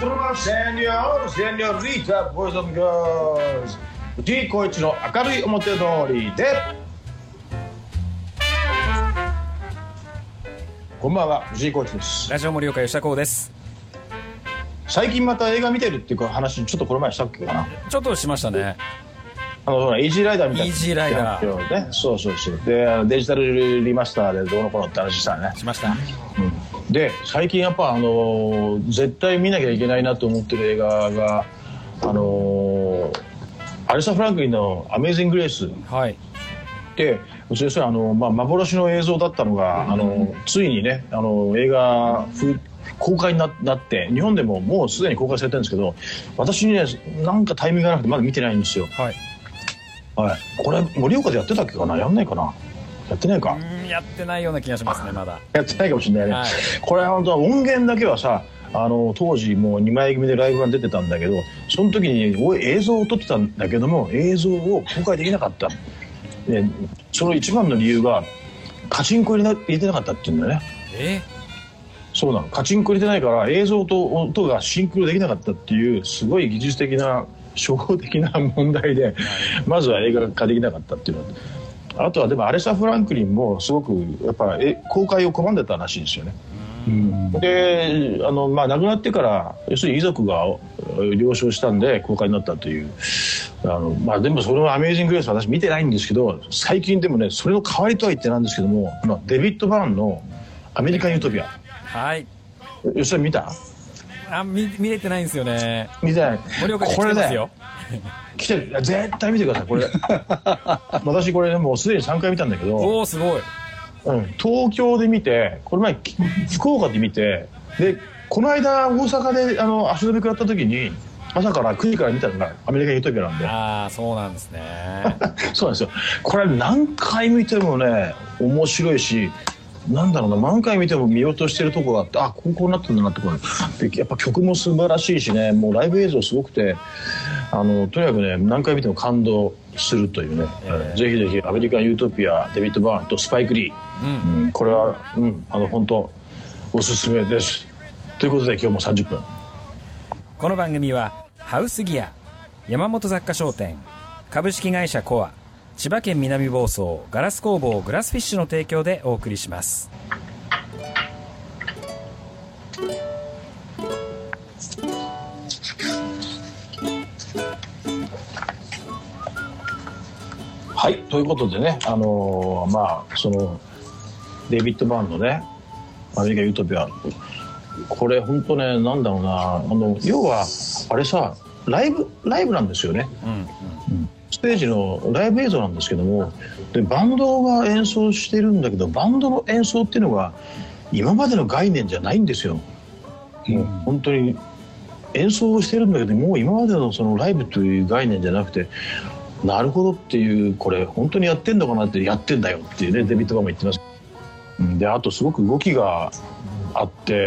gentlemen, señorita, boys and girls、藤井浩一の明るい表通りで。こんばんは、藤井浩一です。 ラジオ盛岡吉田光です。 最近また映画見てるっていう話、ちょっとこの前したっけかな。 ちょっとしましたね。 イージーライダーみたいな。 イージーライダー、 ね、そうでデジタルリマスターでどうのこうのって話したね。 しました、 で最近やっぱ絶対見なきゃいけないなと思ってる映画がアレサ・フランクリンのアメイジング・グレース、 はい、 でそれ幻の映像だったのがついにね映画公開になって日本でももうすでに公開されてるんですけど、私にねなんかタイミングがなくてまだ見てないんですよ。はい、これ盛岡でやってたっけかな、やんないかな、やってないか、 やってないような気がしますね。まだやってないかもしれないね、はい、これ本当は音源だけはさ当時もう2枚組でライブが出てたんだけど、その時に映像を撮ってたんだけども映像を公開できなかった。でその一番の理由がカチンコ入れてなかったっていうんだよね。そうなの、カチンコ入れてないから映像と音がシンクロできなかったっていうすごい技術的な初歩的な問題で、まずは映画化できなかったっていうのは。あとはでもアレサ・フランクリンもすごくやっぱ公開を拒んでたらしいんですよね。で亡くなってから要するに遺族が了承したんで公開になったというでもそのアメイジング・グレース私見てないんですけど、最近でもねそれの代わりとは言ってなんですけどもデビッド・バーンのアメリカン・ユートピア、はい、吉田見た？ 見れてないんですよね。 見てない。 盛岡に来てますよ。 来てる、絶対見てくださいこれ私これ、ね、もうすでに3回見たんだけど、 すごい、 東京で見て、この前福岡で見て、でこの間大阪で足止め食らった時に朝から9時から見たのがアメリカン・ユートピアなんで。 そうなんですねそうなんですよ。これ何回見てもね面白いし、なんだろうな、何回見ても見落としてるとこがあって、こうなってんだなってでやっぱ曲も素晴らしいしね、もうライブ映像すごくてとにかくね何回見ても感動するというね、ぜひぜひアメリカン・ユートピア、デビッド・バーンとスパイク・リー、これは、本当おすすめですということで今日も30分。 この番組はハウスギア、山本雑貨商店、株式会社コア、千葉県南房総ガラス工房グラスフィッシュの提供でお送りします。 はい、ということでね、そのデイビッド・バーンのねアメリカ・ユートピア、これ本当ね、なんだろうな、要はあれさライブなんですよね、ステージのライブ映像なんですけども、でバンドが演奏してるんだけど、バンドの演奏っていうのが今までの概念じゃないんですよ。もう本当に演奏をしてるんだけど、もう今までのそのライブという概念じゃなくて、なるほどっていう、これ本当にやってんのかなって、やってんだよっていうね、デビッド・バーンも言ってます。であとすごく動きがあって、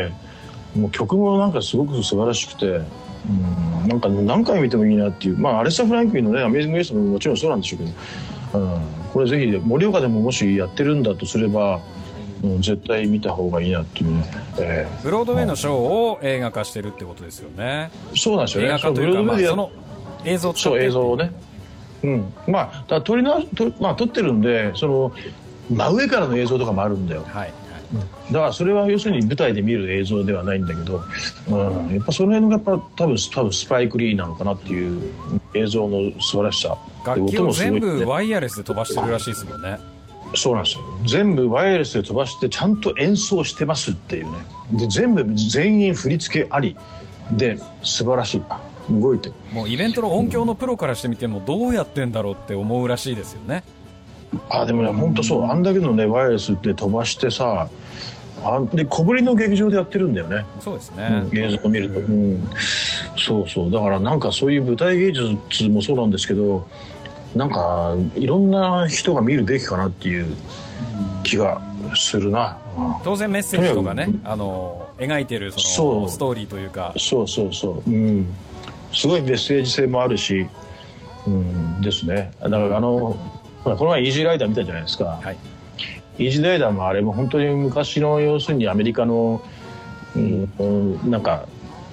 もう曲もなんかすごく素晴らしくて、なんか何回見てもいいなっていう、アレサ・フランクリンのねアメイジング・グレースももちろんそうなんでしょうけど、これぜひ盛岡でももしやってるんだとすれば、絶対見た方がいいなっていうね、 ブロードウェイのショーを映画化してるってことですよね。 そうなんですよね。 映画化というか、その映像を使って、 映像をね、だ撮ってるんで、その真上からの映像とかもあるんだよ、だからそれは要するに舞台で見る映像ではないんだけど、やっぱその辺がやっぱ多分スパイク・リーなのかなっていう映像の素晴らしさ。 楽器を全部ワイヤレスで飛ばしてるらしいですもんね。 そうなんですよ、全部ワイヤレスで飛ばしてちゃんと演奏してますっていうね。で全員振り付けありで素晴らしい、動いてもうイベントの音響のプロからしてみてもどうやってんだろうって思うらしいですよね。 でもね本当そう、あんだけのねワイヤレスで飛ばしてさ、で小ぶりの劇場でやってるんだよね。 そうですね、 映像を見ると、そうだからなんかそういう舞台芸術もそうなんですけど、なんかいろんな人が見るべきかなっていう気がするな。 当然メッセージとかね、描いてるそのストーリーというか、 すごいメッセージ性もあるし、ですね。だからこの前イージーライダー見たじゃないですか、イージーライダーもあれも本当に昔の要するにアメリカの、なんか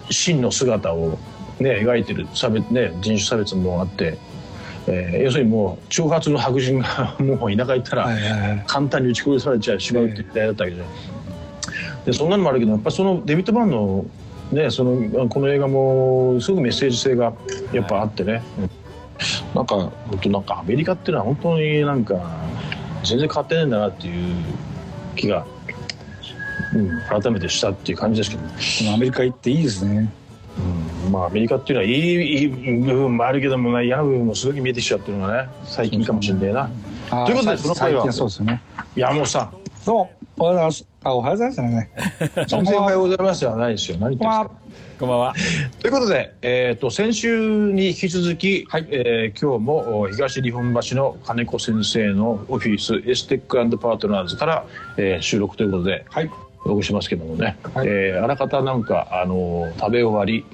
真の姿を、ね、描いてる差別、ね、人種差別もあって、要するにもう挑発の白人がもう田舎行ったら簡単に撃ち殺されちゃうしまうっていう時代だったわけじゃん。でそんなのもあるけど、やっぱそのデビッド・バーンの、ね、この映画もすごくメッセージ性がやっぱあってね、なんか本当なんかアメリカっていうのは本当になんか全然変わってないんだなっていう気が、改めてしたっていう感じですけど、 アメリカ行っていいですね。 まあアメリカっていうのはいい部分もあるけども、ね、嫌な部分もすごく見えてきちゃってるのがね最近かもしれないな。ということでその回はそうですよね。 山本さん、 どうもおはようございます。おはようございますね。 先生おはようございますではないですよ。何言ってんですか。 こんばんは。 ということで、先週に引き続き、今日も東日本橋の金子先生のオフィスエステック&パートナーズから、収録ということで、お送りしますけどもね、あらかたなんか食べ終わり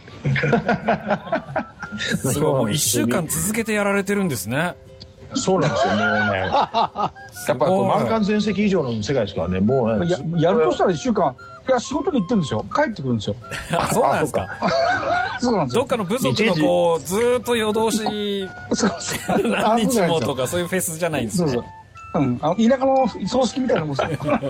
すごい、もう1週間続けてやられてるんですね。 そうなんですよ。もうねやっぱり満館全席以上の世界ですからね。もうねやるとしたら1週間、いや仕事に行ってるんですよ。帰ってくるんですよ。 あ、そうなんですか。 そうなんですよ。 どっかの部族のこうずーっと夜通し何日もとかそういうフェスじゃないんですね。 そうそう、田舎の葬式みたいなもんですよ。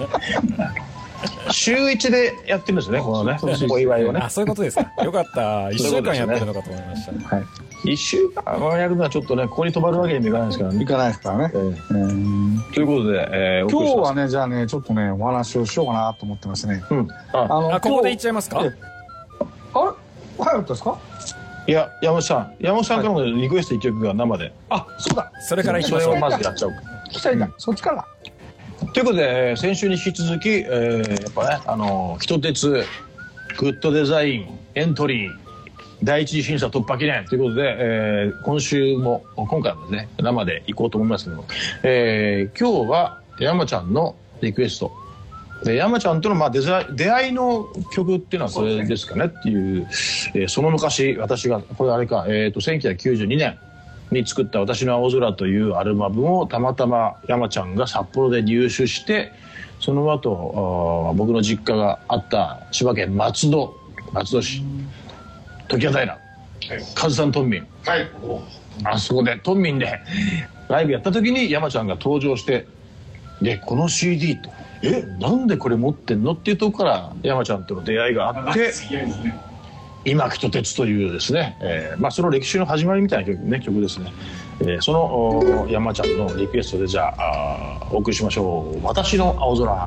週1でやってるんですね、このねお祝いをね。 あ、そういうことですか。よかった。1週間やってるのかと思いました。 1週間やるのはちょっとね、ここに泊まるわけにもいかないですからね。 いかないですからね。 ということで、 今日はね、じゃあね、ちょっとね、お話をしようかなと思ってますね。 ここで言っちゃいますか。 あれ早かったですか。 いや、山本さんからのリクエスト1曲が生で。 あ、そうだ。 それから行きましょう。 それをまずやっちゃおうか。 聞きたいんだ。そっちから。 ということで、先週に引き続き、やっぱね、人鉄グッドデザインエントリー第一次審査突破記念ということで、今回もですね生で行こうと思いますけども、今日は山ちゃんのリクエストで、山ちゃんとの出会いの曲っていうのはそれですかねっていう、その昔私がこれあれか、1992年に作った私の青空というアルバムをたまたま山ちゃんが札幌で入手して、その後僕の実家があった千葉県松戸市時矢平上総トンミン、あそこでトンミンでライブやった時に山ちゃんが登場して、でこの CD となんでこれ持ってんのっていうとこから山ちゃんとの出会いがあって、今人鉄というですね、その歴史の始まりみたいな曲ですね。その山ちゃんのリクエストでじゃあお送りしましょう。私の青空。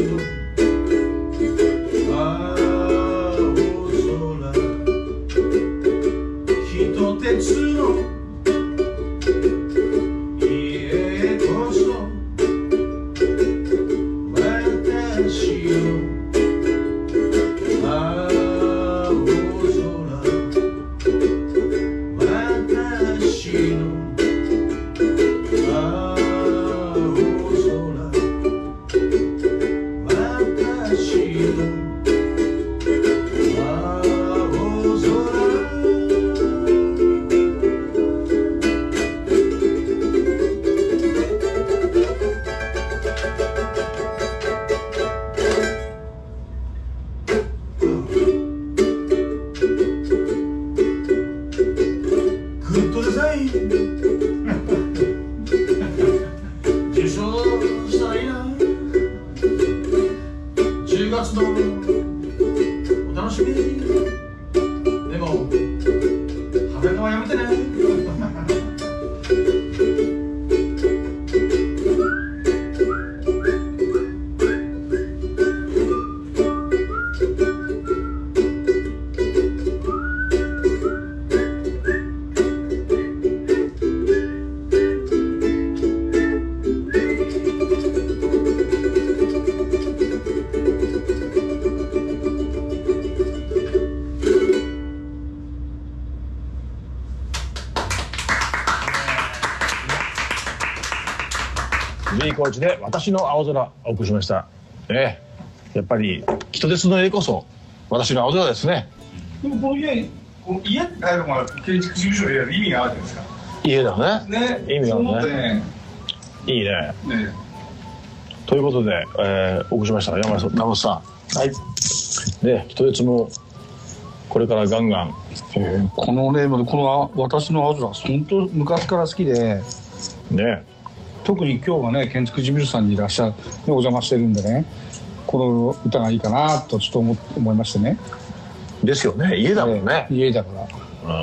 Jコーチで私の青空お送りしました。やっぱり人鉄の絵こそ私の青空ですね。 でもこの家って建築事務所でやる意味があるじゃないですか。 家だね。意味があるね。いいね。ということで、お送りしました山本さん。はい。で人鉄もこれからガンガン。 このねこの私の青空本当昔から好きで。 ね。 特に今日はね建築事務所さんにいらっしゃる、お邪魔してるんでね、この歌がいいかなとちょっと思いましてね。 ですよね、家だもんね。 家だから、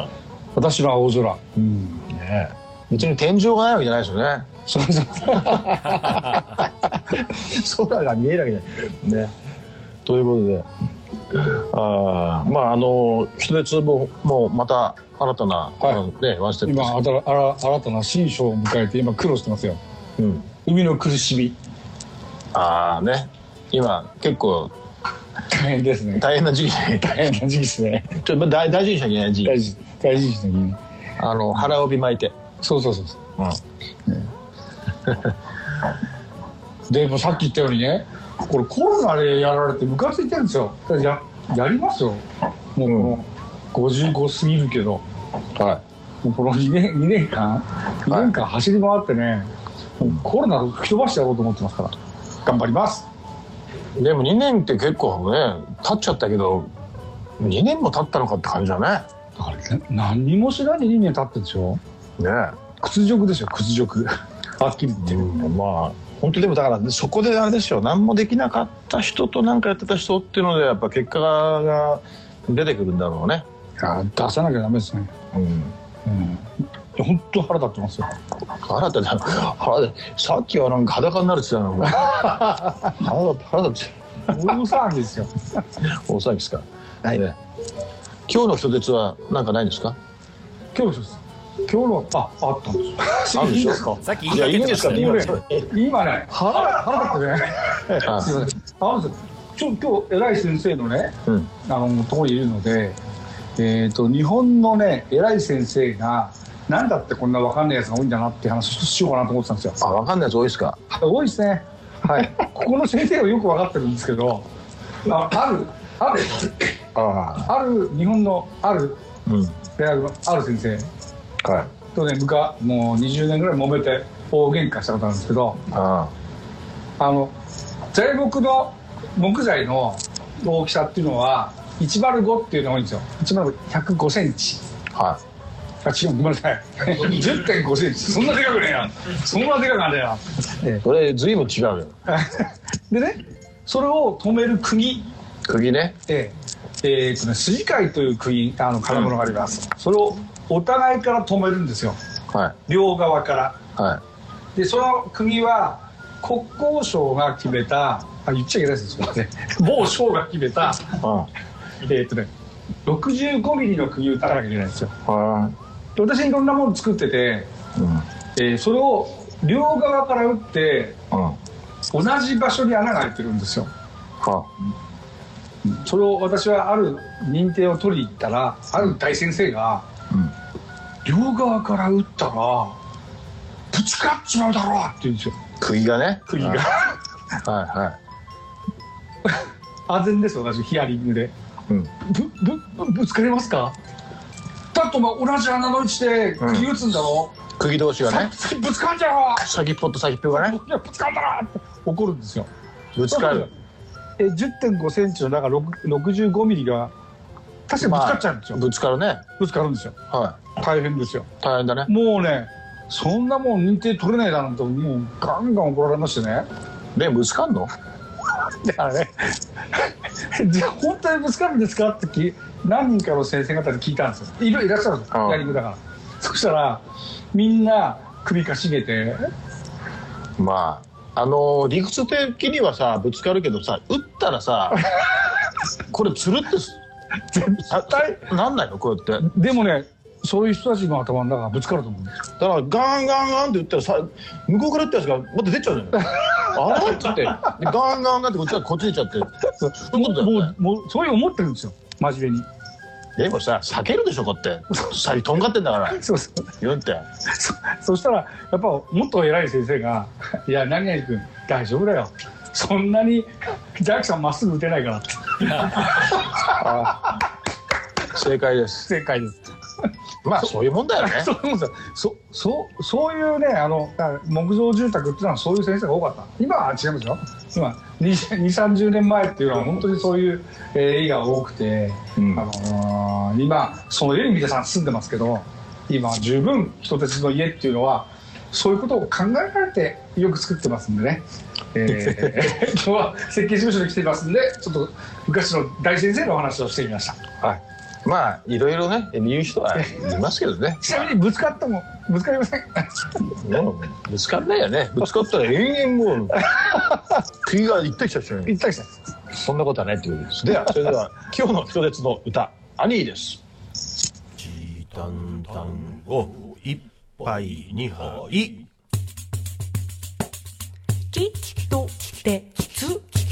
私の青空、 ね、別に天井がないわけじゃないですよね。空が見えるわけじゃないね。ということで人鉄ももうまた新たな、ワンステップ今新たな新章を迎えて今苦労してますよ。海の苦しみ。 今結構大変ですね。 大変な時期ですね。 ちょっと大事にしなきゃいけない時期。 大事にしなきゃいけない。 腹帯巻いて。 そう。でもさっき言ったようにね、これコロナでやられてムカついてるんですよ。やりますよ。もうこの55過ぎるけど、もうこの2年間走り回ってね、コロナを吹き飛ばしてやろうと思ってますから頑張ります。 でも2年って結構ね経っちゃったけど、2年も経ったのかって感じだね。 何にも知らに2年経ってるでしょ。屈辱ですよ、屈辱。はっきり言ってる。 本当でもだからそこであれですよ、何もできなかった人と何かやってた人っていうのでやっぱ結果が出てくるんだろうね。 出さなきゃダメですね。本当腹立ってますよ。 腹立ってさっきはなんか裸になるって言ってたの。腹立って大騒ぎですよ。 大騒ぎですか。今日の人鉄は何かないんですか。 今日のあったんですよ。 あるでしょ。 さっき言いかけてましたね。今ね腹立ってね。今日偉い先生のねところにいるので、日本のね偉い先生がなんだってこんな分かんないやつが多いんだなって話しようかなと思ってたんですよ。 分かんないやつ多いですか。 多いですね。ここの先生はよく分かってるんですけど、ある日本のある大学のある先生とねもう20年ぐらい揉めて大喧嘩したことあるんですけど、材木の木材の大きさっていうのは105っていうのが多いんですよ。105センチ。違う、ごめんなさい。10.5 センチ。そんなでかくねえや。そんなでかくねえや。 これ随分違うよ。 でね、それを止める釘ね。 筋貝という釘金物があります。それをお互いから止めるんですよ。両側から。でその釘は国交省が決めた言っちゃいけないですよ、ね、某省が決めた、65ミリの釘打たなきゃいけないんですよ。で私いろんなもの作ってて、それを両側から打って、同じ場所に穴が開いてるんですよ。それを私はある認定を取りに行ったら、ある大先生が、両側から打ったらぶつかっちまうだろうって言うんですよ。 釘がね。 釘が安全ですよ、私ヒアリングで。ぶつかりますか？だってお前同じ穴の位置で釘打つんだろ、 釘同士がね。 ぶつかんじゃろ、 先っぽと先っぽがね。 ぶつかんだろって怒るんですよ。 ぶつかる。 10.5 センチのだから65ミリが確かにぶつかっちゃうんですよ。 ぶつかるね。 ぶつかるんですよ。大変ですよ。 大変だね。 もうね、そんなもん認定取れないだなんてもうガンガン怒られましてね。 でぶつかんの？ だからねじゃあ本当にぶつかるんですかって何人かの先生方に聞いたんですよ。いらっしゃるんですよ、やりぐだから。そしたらみんな首かしげて、 まあ理屈的にはさぶつかるけどさ、打ったらさこれつるって絶対なんないのこうやって。でもね、そういう人たちの頭の中がぶつかると思うんですよ。 だからガンガンガンって打ったらさ、向こうから打ったやつがまた出ちゃうじゃないあれっつってでガンガンガンってこっちがこっちに行っちゃってそういうことだよね。 もうそういう思ってるんですよ、真面目に。 でもさ避けるでしょ、こうやってさとんがってんだからそう言うんって。 そしたらやっぱもっと偉い先生が「いや何々君大丈夫だよ、そんなにジャックさんまっすぐ打てないから」って正解です。 正解です。 まあそういうもんだよね。 そういうね、木造住宅っていうのはそういう先生が多かった。今は違うんですよ。今20-30年前っていうのは本当にそういう家が多くて、今その家に皆さん住んでますけど、今十分人鉄の家っていうのはそういうことを考えられてよく作ってますんでね、今日は設計事務所に来ていますんで、ちょっと昔の大先生のお話をしてみました。 まあいろいろね言う人はいますけどねちなみにぶつかってもぶつかりませんぶつかんないよね。ぶつかったら延々もう釘が行ってきちゃうしね。 行ってきちゃう。 そんなことはないということです。ではそれでは今日の人鉄の歌、アニーです。 チタンタンを一杯二杯、 きっと鉄、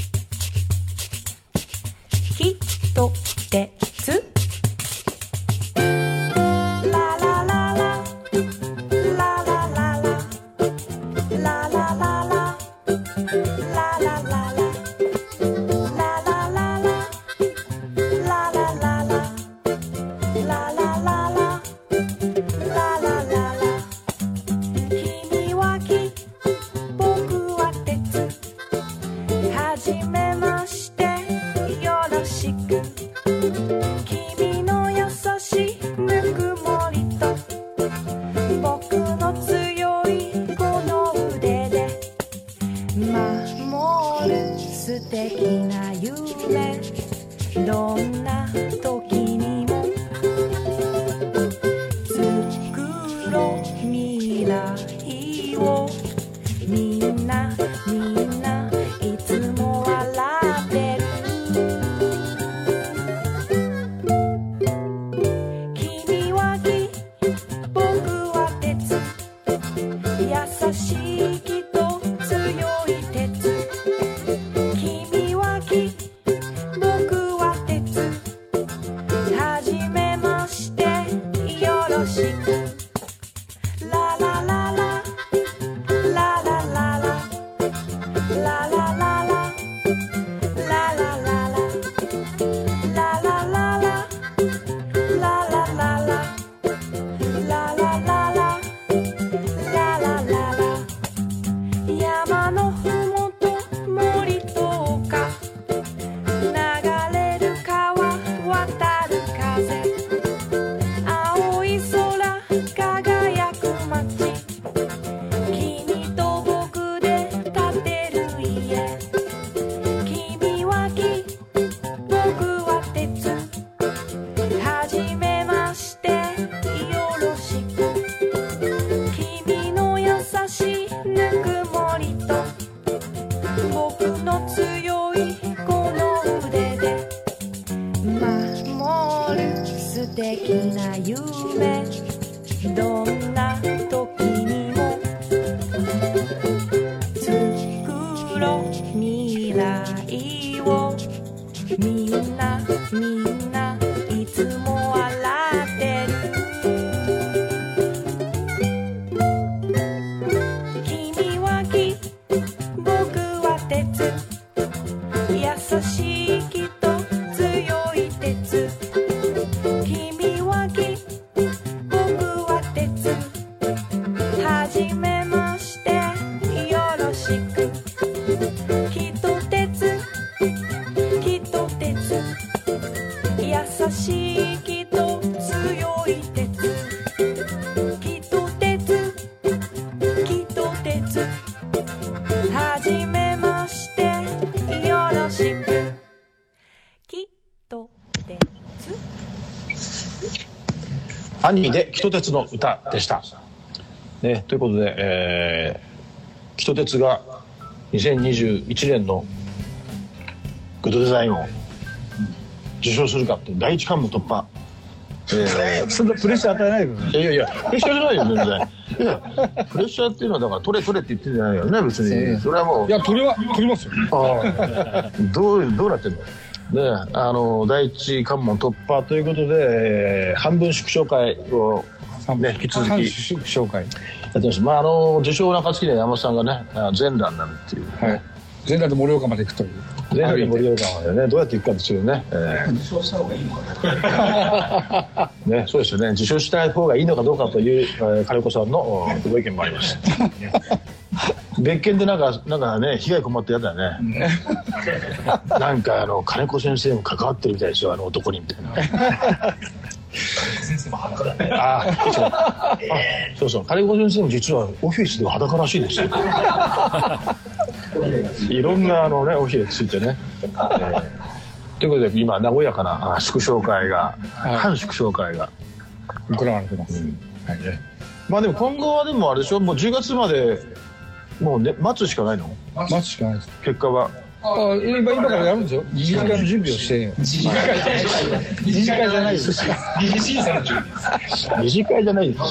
きっと鉄、どんな時にも作ろう未来を、みんないつも笑ってる。君は木、僕は鉄、優しい木と強い鉄。君は木、僕は鉄、 腕で守る素敵な夢どんな時にも作ろう未来をみんないつも笑ってる君は木僕は鉄優しい木と強い鉄君は木僕は鉄はじめましてよろしく木と鉄木と鉄優しい木と強い鉄木と鉄木と鉄はじめましてよろしく木と鉄アニメでキト鉄の歌でした、ね、ということで、キト鉄が2021年のグッドデザインを受賞するかって第一関門突破、 そんなプレッシャー与えないでください。 いやプレッシャーじゃないよ全然いやプレッシャーっていうのはだから取れって言ってるんじゃないよね別にそれはもういや取りますよ。 どうなってんので第一関門突破ということで、半分祝勝会を、ね、引き続き祝勝会やってます。受賞の暁には山本さんがね全裸になるっていう、 はい、全裸で盛岡まで行くという全裸で盛岡までねどうやって行くかですよね、 受賞した方がいいのかなね、そうですよね受賞した方がいいのかどうかという、金子さんのご意見もあります別件でなんかね被害困ってやだよねなんか金子先生も関わってるみたいですよ男にみたいな先生も裸だねそう金子先生も実はオフィスでは裸らしいですよいろんなおひれついてね、ということで今和やかな祝勝会が、反祝勝会が行われてます、 はいね、まあでも今後はでもあれでしょもう10月までもうね待つしかないの待つしかないです。 結果は今からやるんですよ。二次会の準備をして二次会じゃないです二次審査の準備です二次会じゃないです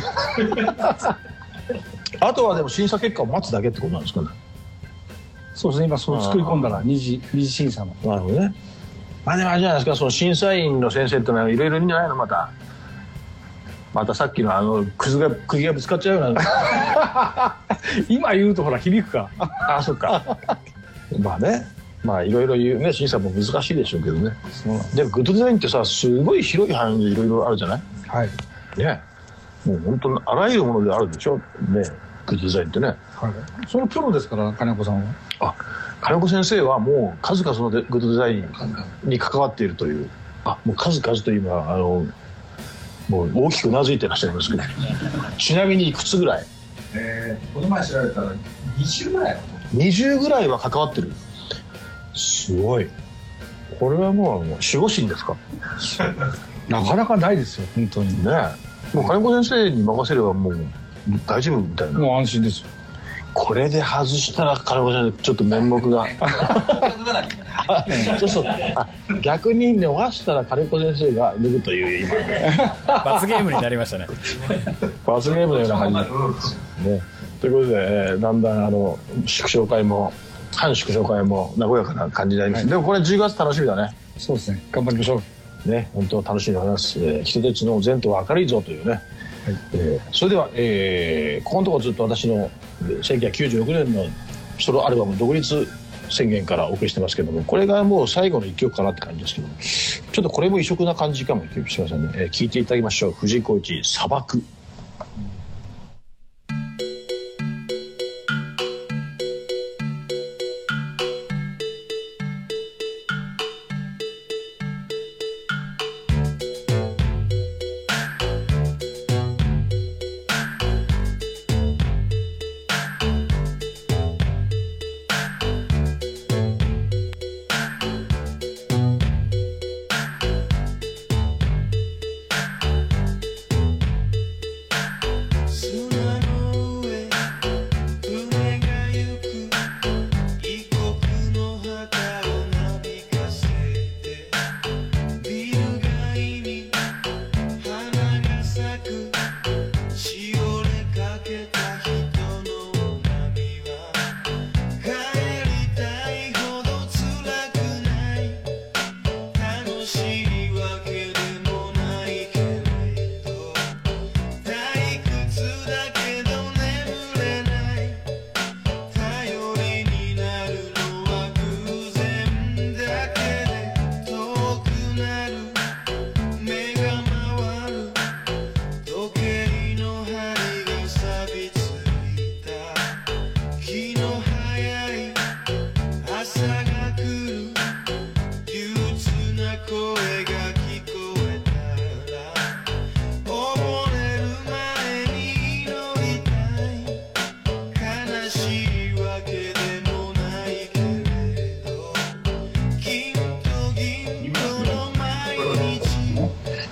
あとはでも審査結果を待つだけってことなんですかね。 そうですね今そう作り込んだら二次審査のなるほどね。まあでもあれじゃないですかその審査員の先生ってのはいろいろいるんじゃないのまたさっきの釘がぶつかっちゃうような今言うとほら響くかあそっかまあねまあいろいろ言うね審査も難しいでしょうけどね。でもグッドデザインってさすごい広い範囲でいろいろあるじゃない。 はいねもう本当にあらゆるものであるでしょねグッドデザインってね、はい、 そのプロですから金子さんは。 金子先生はもう数々のグッドデザインに関わっているというもう数々というのはもう大きくうなずいてらっしゃいますけどちなみにいくつぐらいこの前調べたら20ぐらい 20ぐらいは関わってる。すごい。これはもう守護神ですかなかなかないですよ本当にね。もう金子先生に任せればもう大丈夫みたいな。 もう安心ですよ。 これで外したら金子先生ちょっと面目がそう逆に逃したら金子先生が脱ぐという今罰ゲームになりましたね罰ゲームのような感じね。ということで、だんだん祝勝会も反祝勝会も和やかな感じになります、はい、でもこれ10月楽しみだね。 そうですね頑張りましょうね。 本当楽しみでございます。人鉄の前途は明るいぞというね、はいそれでは、ここのところずっと私の1996年のソロアルバム独立宣言からお送りしてますけども、これがもう最後の一曲かなって感じですけども、ちょっとこれも異色な感じかもしれませんね。聴いていただきましょう。藤井浩一砂漠。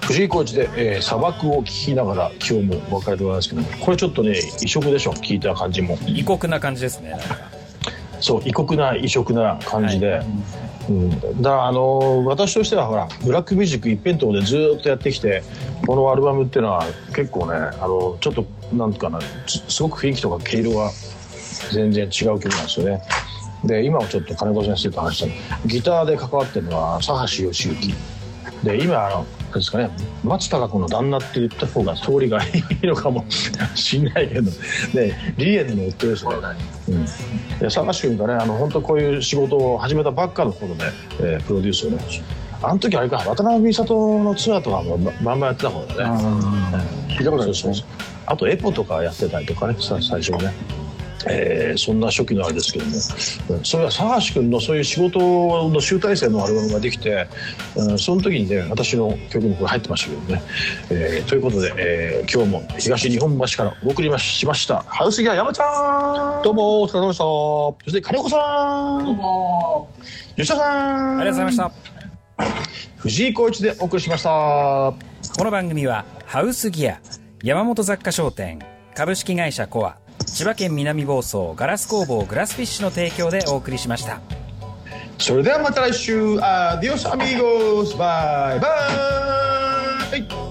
藤井コーチで、砂漠を聞きながら今日もお別れでございますけど、これちょっとね異色でしょ、聞いた感じも異国な感じですね。なんかそう異国な異色な感じで、だから私としてはほらブラックミュージック一辺倒でずっとやってきて、このアルバムっていうのは結構ねちょっとなんかなすごく雰囲気とか毛色が全然違う曲なんですよね。で今はちょっと金子先生と話したギターで関わってるのは佐橋義行で、今ですかね、松たか子の旦那って言った方が通りがいいのかもしんないけど、でリエンの夫ですね、で佐橋君がね本当こういう仕事を始めたばっかの頃で、プロデュースをね、あの時あれか渡辺美里のツアーとかもバンバンやってた頃だね。聞いたことある。そうあとエポとかやってたりとかね、最初はね、そんな初期のあれですけども、それは佐橋君のそういう仕事の集大成のアルバムができて、その時にね私の曲もこれ入ってましたけどね、ということで、今日も東日本橋からお送りしましたハウスギア山ちゃん、どうもお疲れ様でした。そして金子さん、どうも吉田さん、 ありがとうございました。 藤井浩一でお送りしました。 この番組はハウスギア、山本雑貨商店、株式会社コア、千葉県南房総ガラス工房グラスフィッシュの提供でお送りしました。 それではまた来週、アディオスアミーゴス、バイバイ。